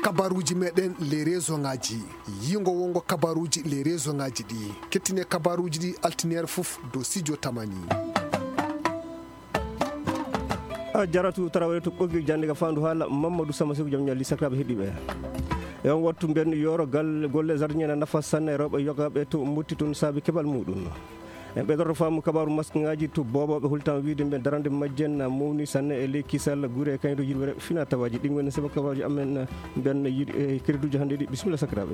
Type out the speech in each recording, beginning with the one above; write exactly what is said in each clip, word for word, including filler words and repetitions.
kabaruji meɗen les réseau ngaji yingo wongo kabaruji les réseau ngaji ɗi kettine kabaruji ɗi altiniére fof do studio tamani a jaratu tarawere to ɓoggi jande ka fandu haala Mamadou Sama Seko jam ñalli sakraɓe heeɗiɓe e on wattu mbenno yoro gal golle jardinier na nafa sanne rewɓe yogaɓe to mutti toon saabi keɓal muɗum en ɓeɗoto faamu kabaru masque ngaji to boboɓe hultan wiide ɓe darande majjen mawni sanne e ley kisal guure kañto yirwere fina tawaji ɗin woni saabu kabaruji amen ben yiiɗi e créduji hande ɗi bisimilla sakiraɓe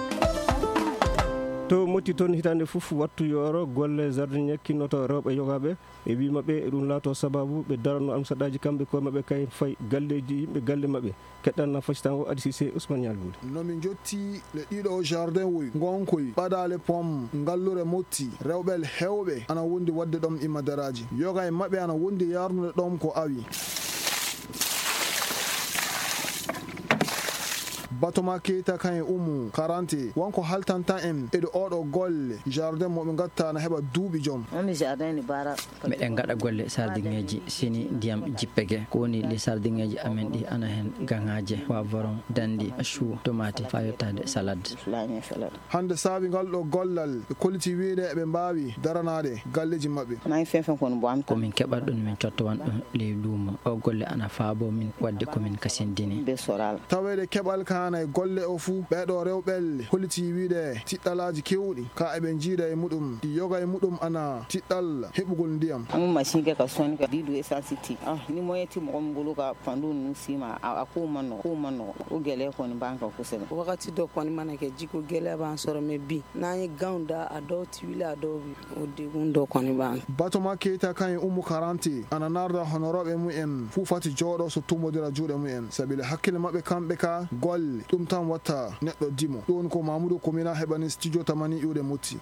to motti toon hitande fof wattu yoro golle jardinier kinnoto rewɓe yogaɓe e wi mabɓe ɗum laato sababu ɓe darano amsaɗaji kamɓe ko mabɓe kay fay galleji yimɓe galle mabɓe keɗɗanna facitan o Adi Cissé Ousmane Ñalbude nomin jotti le ɗiɗo jardin woy gonkoy ɓaɗale pom ngallure motti rewɓel hewɓe ana wondi wadde ɗom immadaraji yoga e mabɓe ana wondi yarnude ɗom ko awi Batoma Keita kan umu quarante wonko haltanta en eɗo oɗo golle jardin moɓe gatta na heɓa duuɓi joom meɗen gaɗa golle sardinŋeji sini ndiyam jippeke ko woni les sardinŋeji amen ɗi ana hen gangaje poivron dandi chou tomate fa yettade salade hande saabi ngal ɗo gollal ɓe kolliti wiide eɓe mbawi daranade galleji mabɓe komin keɓat ɗum min cottowan ɗum ley luumo o golle ana faabo min wadde komin kasindini tawede keɓal kan e golle o fuu ɓeɗo rewɓel holliti wiide tiɗɗalaji kewɗi ka eɓe jiida e muɗum ɗi yoga e muɗum ana tiɗɗal heɓugol ndiyam machine ke ka soni ka didu essence ah ni moyeti mo ngulu ka pandu nu sima a ko manno ko manno o gele ko ni banka ko sene wakati do ko ni manake jiko gele ban soro me bi nani gaunda a do tiwila a do o de gundo ko ni ban Batoma Keita kan umu quarante ana narda honoroɓe mu en fu fati joɗo so tumodira juuɗe mu en sabile hakkille mabɓe kamɓe ka golle ɗum tan watta neɗɗo dimo ɗon ko Mamoudou Komina heɓani studio tamani iwde mutti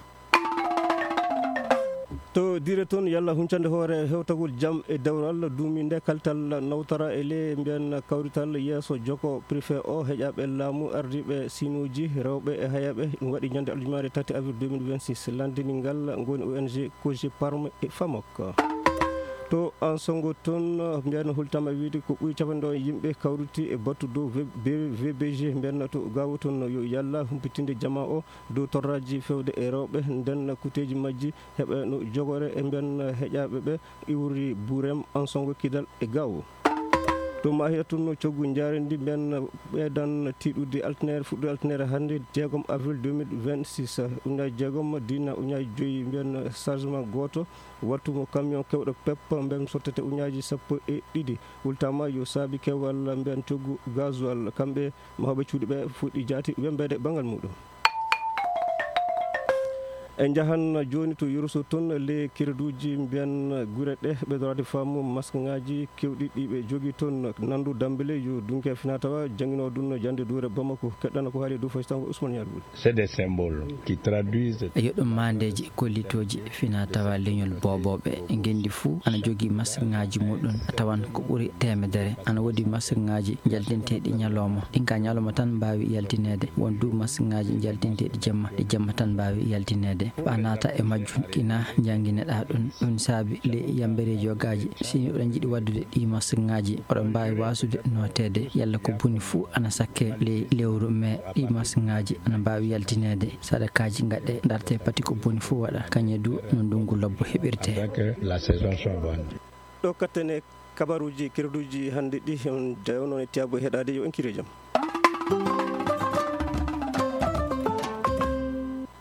to dire toon yalla huncande hoore hewtagol jaam e dewral duumi nde kaltal nawtara e le mbiyen kawrital yeeso joko préfet o heƴaɓe laamu ardiɓe sinuji rewɓe e hayaɓe ɗum waɗi ñande aljumare tati avril deux mille vingt-six landinigal goni O N G Koje Parme e Famok to en songo toon mbiyen hultama wiide ko ɓuuri capanɗo yimɓe kawriti e battu dow V B G mbiyen to gawo toon yo yalla humpitinde jama o dow torraji fewde e rewɓe nden kuteji majji heɓa no jogore e mbiyen heƴaɓe ɓe iwri Bourem en songo kidal e gawo to ma hettuno coggu jarendi mbiyen ɓeydan tiɗude altinaire fuɗɗo altinaire hannde jeegom avril deux mille vingt-six ujunaje jeegom dina ujunaje joyyi mbiyen chargement goto wattumo camion kewɗo peppa mbiyen sottete ujunaji sappo e ɗiɗi wultama yo saabi kewgal mbiyen coggu gasoil kamɓe mahoɓe cuuɗi ɓe fuɗɗi jaati wembede banggal muɗum en jahan joni to Yourousso toon le créduji mbiyen guure ɗe ɓeɗorade faamu masque ngaji kewɗi ɗiɓe jogui toon Nandou Dambélé yo dunke finatawa jangguino ɗum jande duure Bamako keɗɗana ko haali dow facitango Ousmane Ñalbude c'est des symboles qui traduisent yoɗum mandeji kollitoji finatawa leñol boboɓe e gendi fuu ana jogui masque ngaji muɗum tawan ko ɓuuri temedere ana woodi masque ngaji jaltinteɗi ñalawma ɗin ka ñalawma tan mbawi yaltinede won du masque ngaji jaltinteɗi jamma ɗi jamma tan mbawi yaltinede ɓa nata e majjum kina jangguineɗa ɗum ɗum saabi le yambereji yogaji sini oɗon jiiɗi waddude ɗi masque ngaji oɗon mbawi wasude notede yalla ko boni fuu ana sakke le lewru mais ɗi masque ngaji ana mbawi yaltinede sadakaji gaɗe darte pati ko boni fuu waɗa kañe du no ndungu lobbo heɓirte ɗo kattene kabaruji kerduji hande ɗi on jawnon e tiyabo heɗade yo en kire jaam